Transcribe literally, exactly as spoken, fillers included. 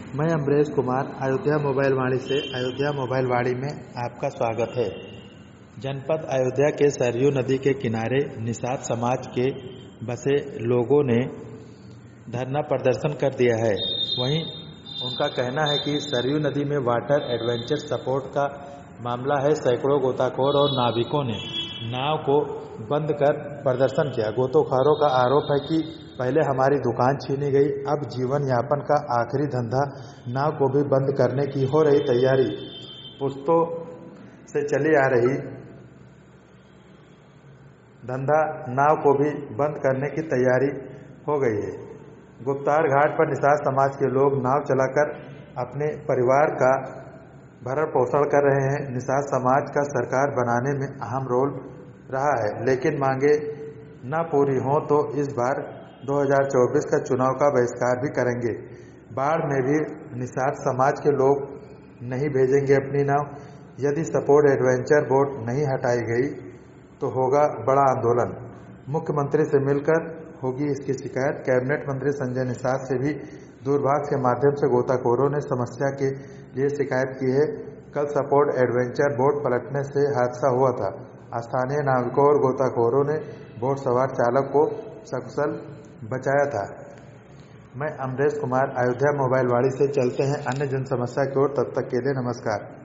मैं अमरेश कुमार अयोध्या मोबाइल वाणी से अयोध्या मोबाइल वाणी में आपका स्वागत है। जनपद अयोध्या के सरयू नदी के किनारे निषाद समाज के बसे लोगों ने धरना प्रदर्शन कर दिया है। वहीं उनका कहना है कि सरयू नदी में वाटर एडवेंचर स्पोर्ट का मामला है। सैकड़ों गोताखोर और नाविकों ने नाव को बंद कर प्रदर्शन किया। गोताखोरों का आरोप है कि पहले हमारी दुकान छीनी गई, अब जीवन यापन का आखिरी धंधा नाव को भी बंद करने की हो रही तैयारी। पुश्तों से चली आ रही धंधा नाव को भी बंद करने की तैयारी हो गई है। गुप्तार घाट पर निषाद समाज के लोग नाव चलाकर अपने परिवार का भरण पोषण कर रहे हैं। निषाद समाज का सरकार बनाने में अहम रोल रहा है, लेकिन मांगे न पूरी हों तो इस बार दो हज़ार चौबीस का चुनाव का बहिष्कार भी करेंगे। बाढ़ में भी निषाद समाज के लोग नहीं भेजेंगे अपनी नाव। यदि सपोर्ट एडवेंचर बोट नहीं हटाई गई तो होगा बड़ा आंदोलन। मुख्यमंत्री से मिलकर होगी इसकी शिकायत। कैबिनेट मंत्री संजय निषाद से भी दूरभाष के माध्यम से गोताखोरों ने समस्या के लिए शिकायत की है। कल सपोर्ट एडवेंचर बोट पलटने से हादसा हुआ था। स्थानीय नाविकों और गोताखोरों ने बोट सवार चालक को सकुशल बचाया था। मैं अमरेश कुमार अयोध्या मोबाइल वाणी से। चलते हैं अन्य जन समस्या की ओर। तब तक के लिए नमस्कार।